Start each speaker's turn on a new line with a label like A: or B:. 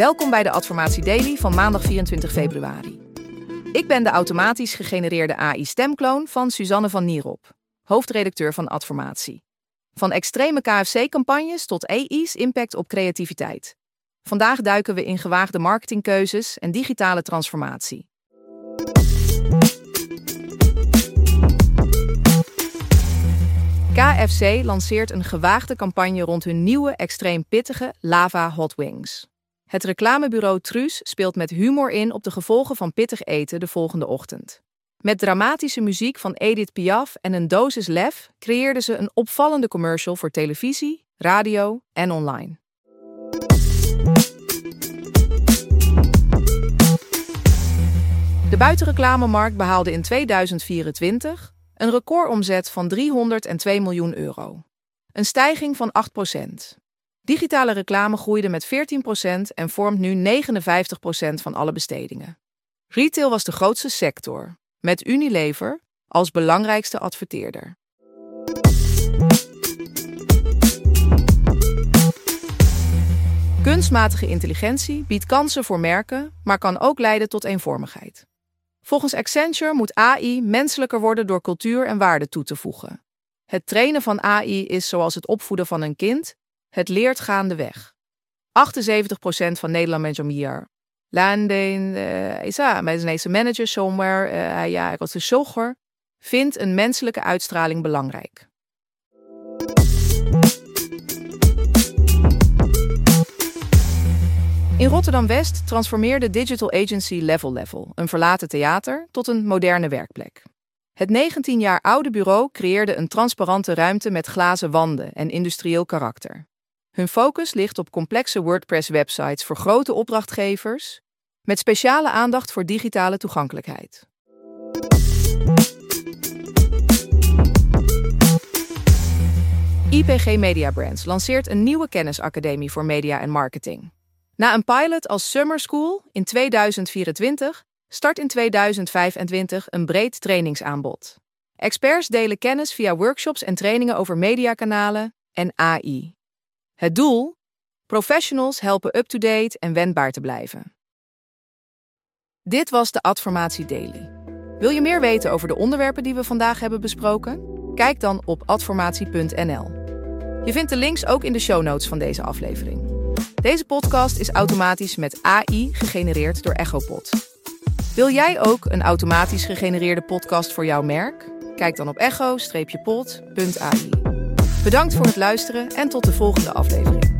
A: Welkom bij de Adformatie Daily van maandag 24 februari. Ik ben de automatisch gegenereerde AI-stemkloon van Suzanne van Nierop, hoofdredacteur van Adformatie. Van extreme KFC-campagnes tot AI's impact op creativiteit. Vandaag duiken we in gewaagde marketingkeuzes en digitale transformatie. KFC lanceert een gewaagde campagne rond hun nieuwe, extreem pittige Lava Hot Wings. Het reclamebureau Truus speelt met humor in op de gevolgen van pittig eten de volgende ochtend. Met dramatische muziek van Edith Piaf en een dosis lef creëerden ze een opvallende commercial voor televisie, radio en online. De buitenreclamemarkt behaalde in 2024 een recordomzet van €302 miljoen. Een stijging van 8%. Digitale reclame groeide met 14% en vormt nu 59% van alle bestedingen. Retail was de grootste sector, met Unilever als belangrijkste adverteerder. Kunstmatige intelligentie biedt kansen voor merken, maar kan ook leiden tot eenvormigheid. Volgens Accenture moet AI menselijker worden door cultuur en waarde toe te voegen. Het trainen van AI is zoals het opvoeden van een kind. Het leert gaandeweg. 78% van Nederland mensen hier. Landing, deze manager somewhere, ik was de zoger, vindt een menselijke uitstraling belangrijk. In Rotterdam-West transformeerde digital agency Level, een verlaten theater, tot een moderne werkplek. Het 19 jaar oude bureau creëerde een transparante ruimte met glazen wanden en industrieel karakter. Hun focus ligt op complexe WordPress-websites voor grote opdrachtgevers, met speciale aandacht voor digitale toegankelijkheid. IPG Media Brands lanceert een nieuwe kennisacademie voor media en marketing. Na een pilot als Summer School in 2024 start in 2025 een breed trainingsaanbod. Experts delen kennis via workshops en trainingen over mediakanalen en AI. Het doel? Professionals helpen up-to-date en wendbaar te blijven. Dit was de Adformatie Daily. Wil je meer weten over de onderwerpen die we vandaag hebben besproken? Kijk dan op adformatie.nl. Je vindt de links ook in de show notes van deze aflevering. Deze podcast is automatisch met AI gegenereerd door Echopod. Wil jij ook een automatisch gegenereerde podcast voor jouw merk? Kijk dan op echo-pod.ai. Bedankt voor het luisteren en tot de volgende aflevering.